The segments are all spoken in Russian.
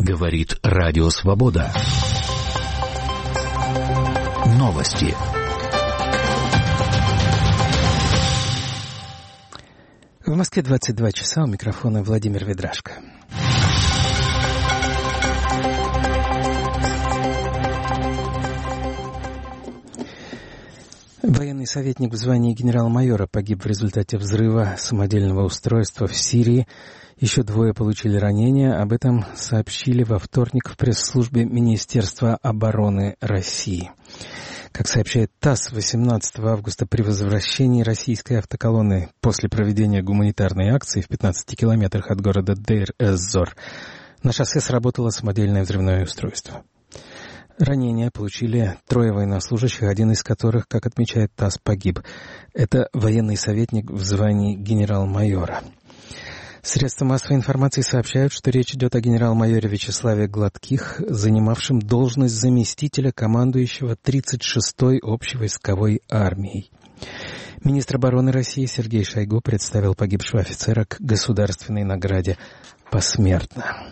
Говорит Радио Свобода. Новости. В Москве 22 часа, у микрофона Владимир Ведрашко. Военный советник в звании генерал-майора погиб в результате взрыва самодельного устройства в Сирии. Еще 2 получили ранения. Об этом сообщили во вторник в пресс-службе Министерства обороны России. Как сообщает ТАСС, 18 августа при возвращении российской автоколонны после проведения гуманитарной акции в 15 километрах от города Дейр-эз-Зор на шоссе сработало самодельное взрывное устройство. Ранения получили 3 военнослужащих, один из которых, как отмечает ТАСС, погиб. Это военный советник в звании генерал-майора. Средства массовой информации сообщают, что речь идет о генерал-майоре Вячеславе Гладких, занимавшем должность заместителя командующего 36-й общевойсковой армией. Министр обороны России Сергей Шойгу представил погибшего офицера к государственной награде посмертно.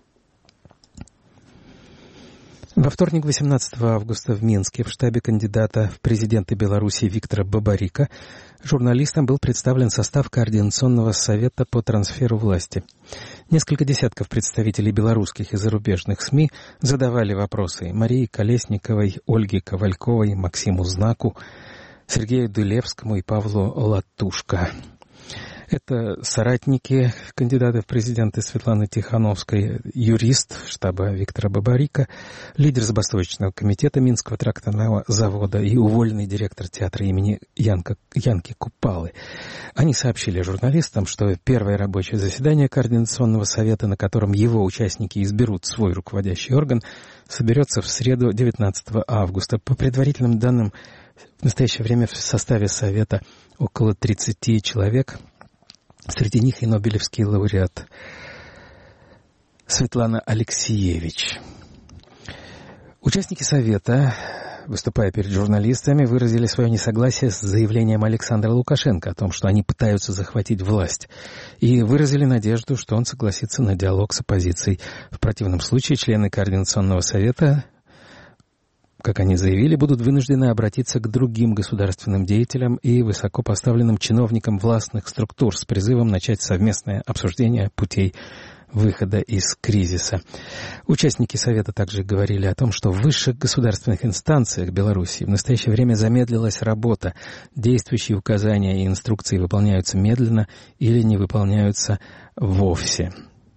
Во вторник, 18 августа, в Минске в штабе кандидата в президенты Беларуси Виктора Бабарика журналистам был представлен состав Координационного совета по трансферу власти. Несколько десятков представителей белорусских и зарубежных СМИ задавали вопросы Марии Колесниковой, Ольге Ковальковой, Максиму Знаку, Сергею Дулевскому и Павлу Латушко. Это соратники кандидата в президенты Светланы Тихановской, юрист штаба Виктора Бабарика, лидер забастовочного комитета Минского тракторного завода и уволенный директор театра имени Янки Купалы. Они сообщили журналистам, что первое рабочее заседание Координационного совета, на котором его участники изберут свой руководящий орган, соберется в среду, 19 августа. По предварительным данным, в настоящее время в составе совета около 30 человек. Среди них и нобелевский лауреат Светлана Алексиевич. Участники совета, выступая перед журналистами, выразили свое несогласие с заявлением Александра Лукашенко о том, что они пытаются захватить власть, и выразили надежду, что он согласится на диалог с оппозицией. В противном случае члены Координационного совета, как они заявили, будут вынуждены обратиться к другим государственным деятелям и высокопоставленным чиновникам властных структур с призывом начать совместное обсуждение путей выхода из кризиса. Участники Совета также говорили о том, что в высших государственных инстанциях Беларуси в настоящее время замедлилась работа. Действующие указания и инструкции выполняются медленно или не выполняются вовсе.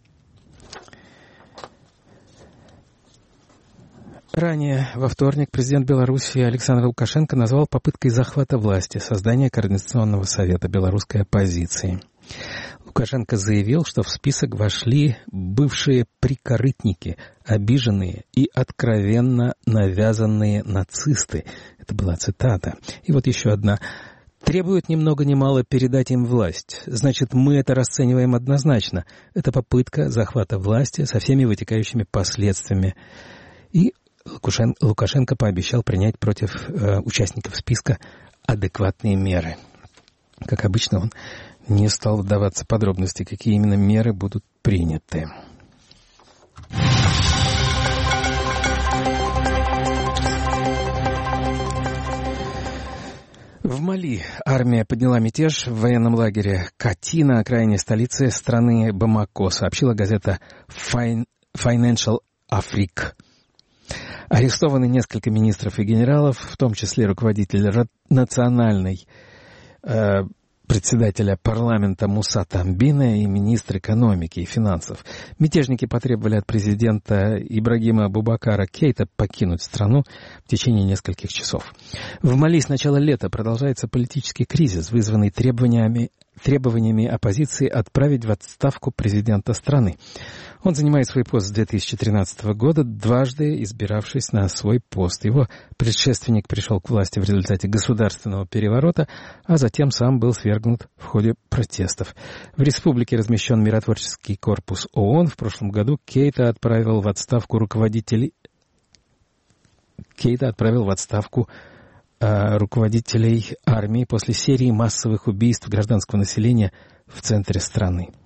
Ранее, во вторник, президент Беларуси Александр Лукашенко назвал попыткой захвата власти создание Координационного совета белорусской оппозиции. Лукашенко заявил, что в список вошли бывшие прикорытники, обиженные и откровенно навязанные нацисты. Это была цитата. И вот еще одна. «Требуют ни много ни мало передать им власть. Значит, мы это расцениваем однозначно. Это попытка захвата власти со всеми вытекающими последствиями». И Лукашенко пообещал принять против участников списка адекватные меры. Как обычно, он не стал вдаваться в подробности, какие именно меры будут приняты. В Мали армия подняла мятеж в военном лагере Кати на окраине столицы страны Бамако, сообщила газета Financial Afrique. Арестованы несколько министров и генералов, в том числе руководитель национальной председателя парламента Муса Тамбина и министр экономики и финансов. Мятежники потребовали от президента Ибрагима Бубакара Кейта покинуть страну в течение нескольких часов. В Мали с начала лета продолжается политический кризис, вызванный требованиями оппозиции отправить в отставку президента страны. Он занимает свой пост с 2013 года, дважды избиравшись на свой пост. Его предшественник пришел к власти в результате государственного переворота, а затем сам был свергнут в ходе протестов. В республике размещен миротворческий корпус ООН. В прошлом году Кейта отправил в отставку руководителей армии после серии массовых убийств гражданского населения в центре страны.